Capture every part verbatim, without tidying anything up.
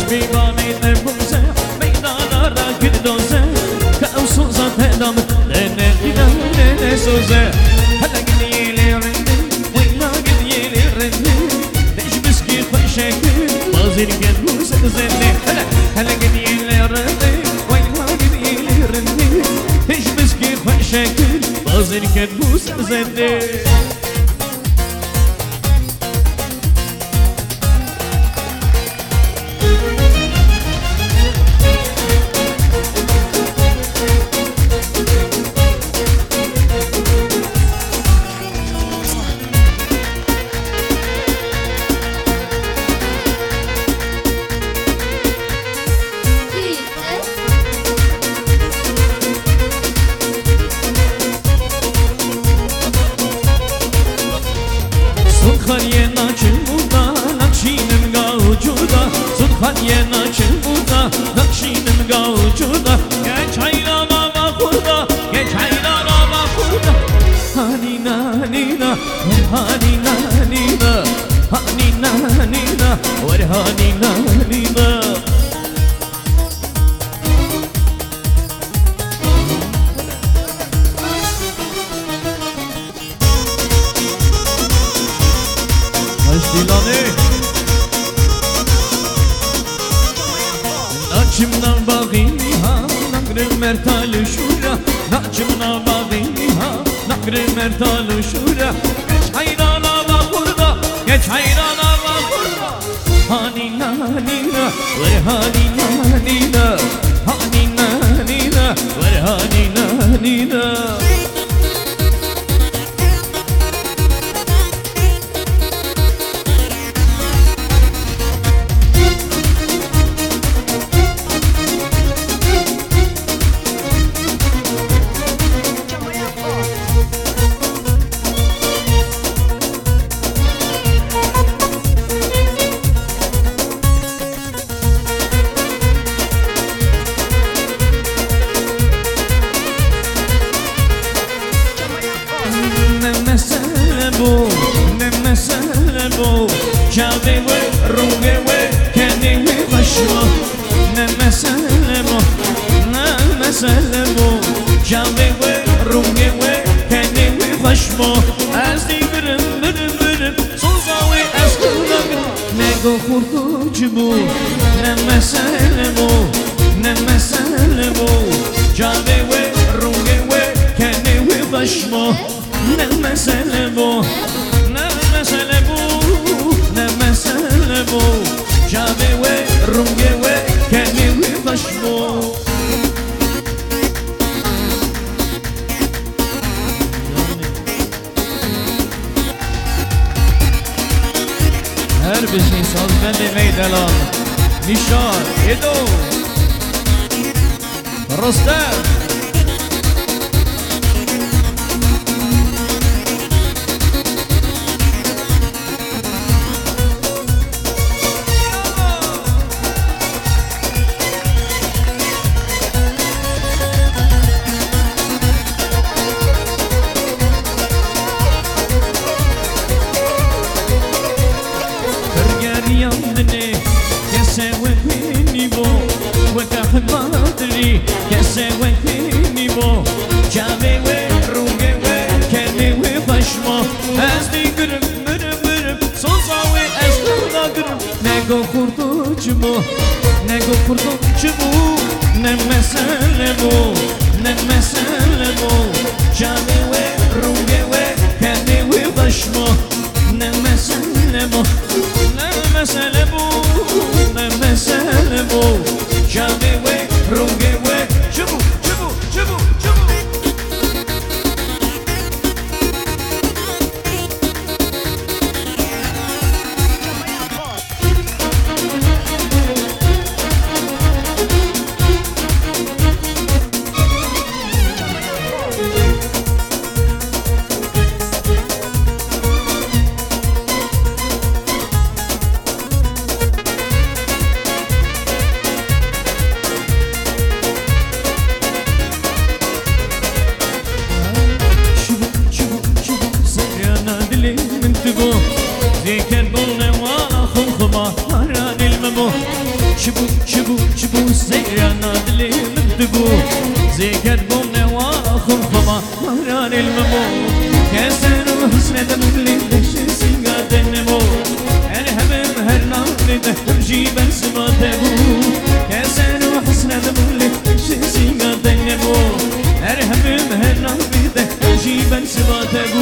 بیبانی نبوزه میدانا را گردوزه که او سوزا تدام نه دیدم نه سوزه هلا گلیلی رنده ویلا گلیلی رنده دش بسکی خوشکی بازیر گردوزه زنده هلا هلا گلیلی رنده ویلا گلیلی رنده دش بسکی خوشکی بازیر گردوزه زنده خانینا چه بودا نقشینم گاو جودا زود خانینا چه بودا نقشینم گاو جودا گه چاینا بابا خوردا گه چاینا بابا خوردا هانینا نینا هانینا نینا هانینا نینا ور هانینا نینا Dilane Naçimna bağini ha Nagre mertalı şura Naçimna bağini ha Nagre mertalı şura Geç hayrana bak burada Geç hayrana bak burada Hanina nina Ver hanina nina Hanina nina Ver hanina nina bu ne mesele bu Cavi ve ruge ve kendi başıma Ne mesele bu ne mesele bu Cavi ve ruge ve kendi başıma Az dibirim birim birim Soza ve eskuna Ne go kurtucu bu Ne mesele bu Ne mesele bu Cavi ve ruge ve kendi başıma Ne mesele bu, ne mesele bu, ne mesele bu Cavi ve ruge ve kendi ve başbu Her bir şey sazdan demeyi delal Nişan, Edo Rostem Madri che segue quindi bo Cavi ve ruge ve kendi ve başma Ez di gırım mırım mırım Soza ve ez kurda gırım Ne go kurtucu bu Ne go kurtucu bu Ne mesele bu Ne mesele bu Cavi ve ruge ve kendi ve başma Ne mesele bu Ne mesele bu Ne mesele bu Cavi ve ruge ve çabuk çabuk çabuk çabuk çibu çibu çibu Zeyrana dilim dibu Zeker bu nevahum fama Mahran ilmemu Keseru husnedem Liddeşi singadennemu Erhemim her namlide Jiben sıvadebu Keseru husnedem Liddeşi singadennemu Erhemim her namlide Jiben sıvadebu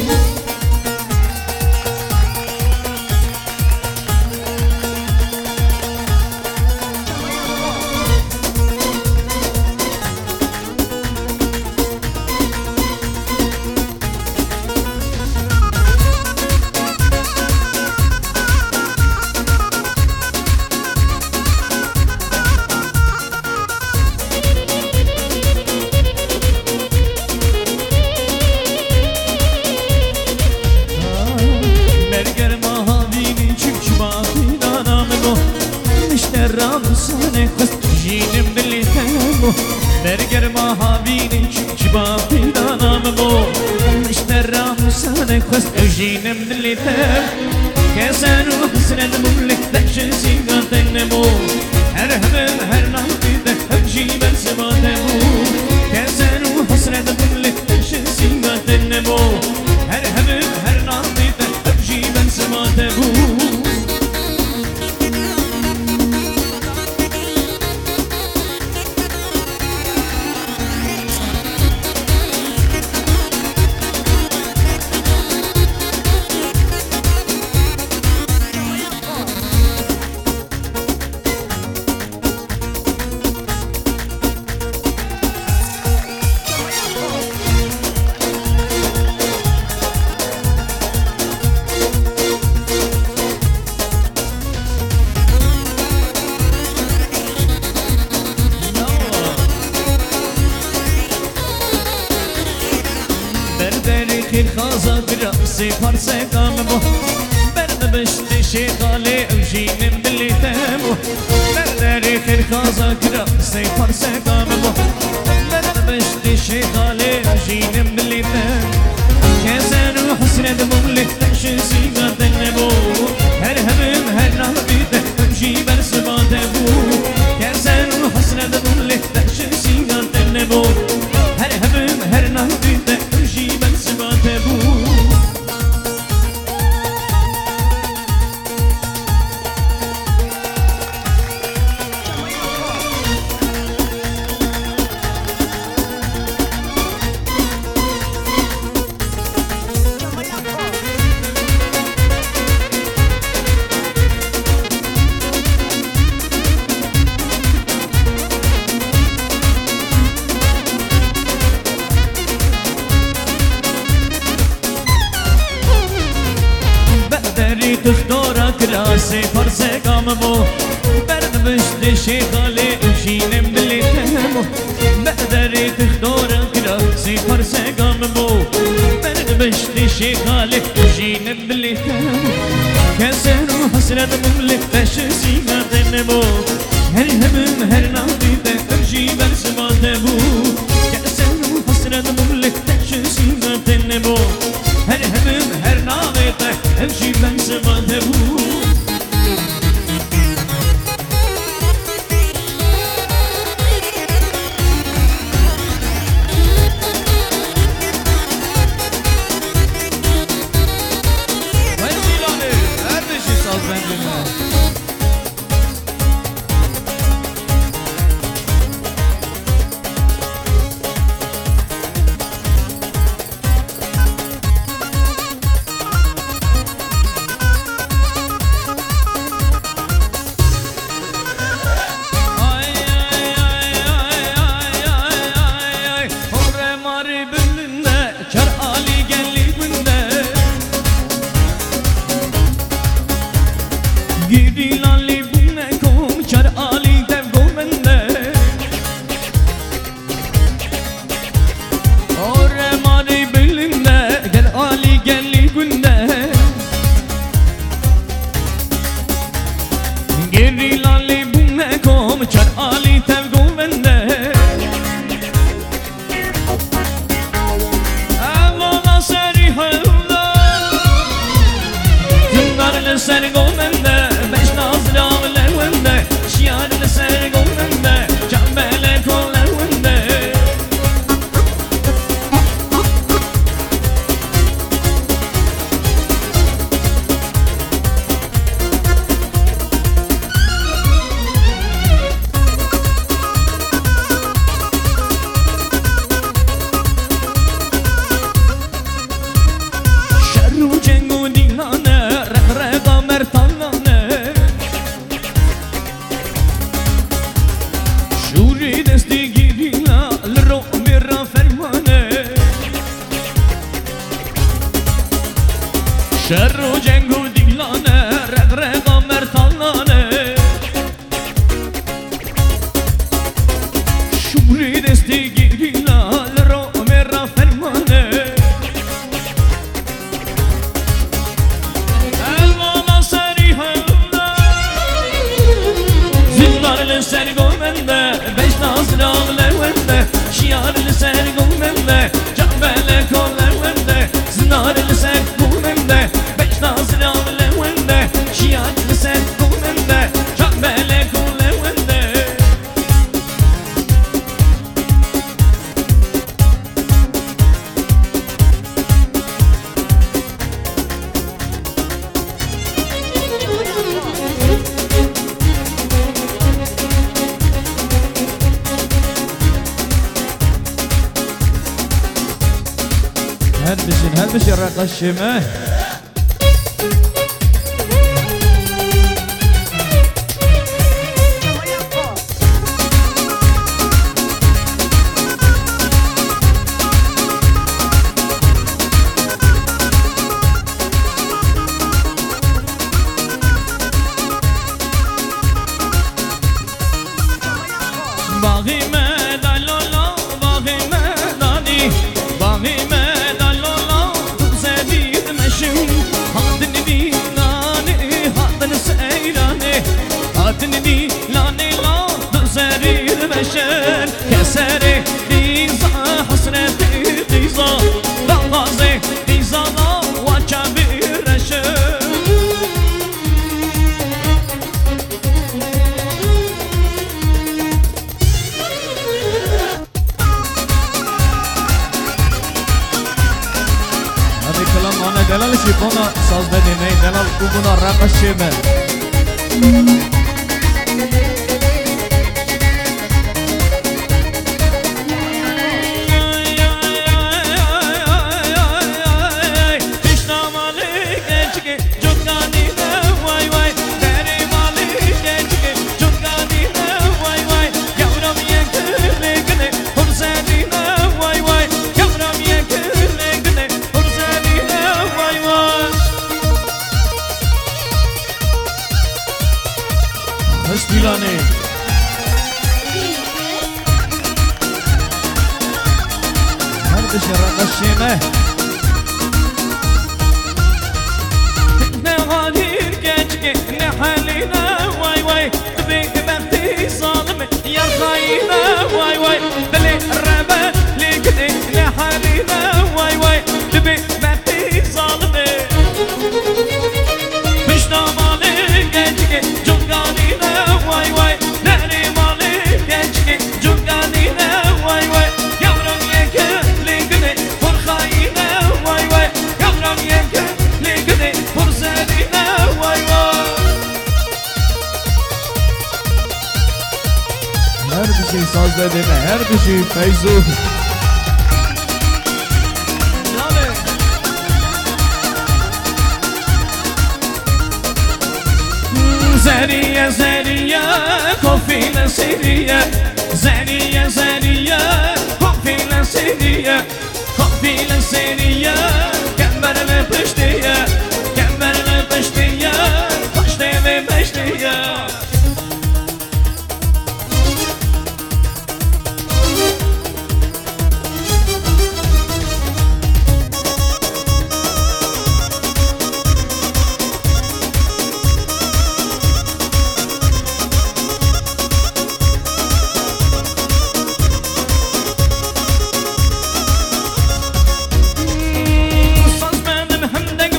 Berger mahavinin çünkü bafida namı İşte ramsane kust evjinem dilitem Keseru hısren mumlik teşesi gatennemu Her hemen her nafide evjimen sevatemu Keseru hısren mumlik teşesi gatennemu Her hemen her nafide evjimen sevatemu Parse kammo Berde beşti şekale evjinem dilitemo Berde khir khaza kira se parse kammo Berde beşti şekale evjinem dilitemo Keseru husred mumlik teşesi gatennemo Her hemim her nabide evjiber sıvadebu Keseru husred mumlik teşesi gatennemo Her hemim her nabide evjiber sıvadebu تخدورا كراسي فرسي قاممو برد بشتي شيخالي وشينم باللي تهمو بقدري تخدورا كراسي فرسي قاممو برد بشتي شيخالي وشينم باللي تهمو كسر وحسرة مملك تشسي ما تنمو هر همم هر ناضي ترجي برس ما تبو كسر وحسرة مملك تشسي ما تنمو هر همم هر ناضي ترجي برس ما تبو شر و جنگ و دیلانه رقرقا مرتانانه شوری دستی گیری لال رو مرا فرمانه الوانا سری همده زنبار لسر گومنده beş nazır ağlarında şiarlı ser gülmemde Cambele kollarında zinarlı ser gülmemde beş nazır ağlarında şiarlı ser gülmemde Cambele kollarında هل بشين هل بشين رقا الشمه باغي مدلولا باغي مداني باغي Adını lane la düzerir beşer Keseri diza hasreti diza Dağazı diza la vaça bir reşer Hadi kalan ana delal şipona saz bedene delal kubuna rakaşime Dilane Her bir şey rakışime Ne halir gençke ne haline vay vay Tıbik bekti zalime yar kayine vay vay Deli rebe likdi ne haline vay vay Tıbik bekti zalime Piştamali gençke cunganine vay vay Neri mali gençke cunganine vay vay Yavrum yeke ligni fırkayine vay vay Yavrum yeke ligni fırzerine vay vay Her bir şey saz dedeme her bir şey feyzu Zeriye zeriye kofine seriye Zeriye zeriye kofine seriye Kofine seriye Kemberle peştiye Kemberle peştiye Taşteve peştiye Saz benim hemden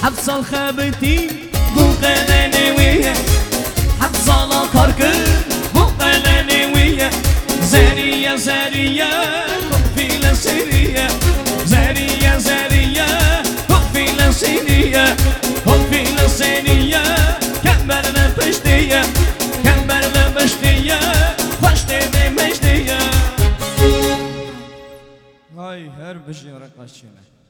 حبسال خابتي بو قلاني ويا حبسال كاركر بو قلاني ويا زارية زارية كفيلة سيرية زارية زارية كفيلة سيرية كفيلة سيرية كمبرنا بشتية كمبرنا بشتية بشتية مشتية هاي هر بشي رقاشينا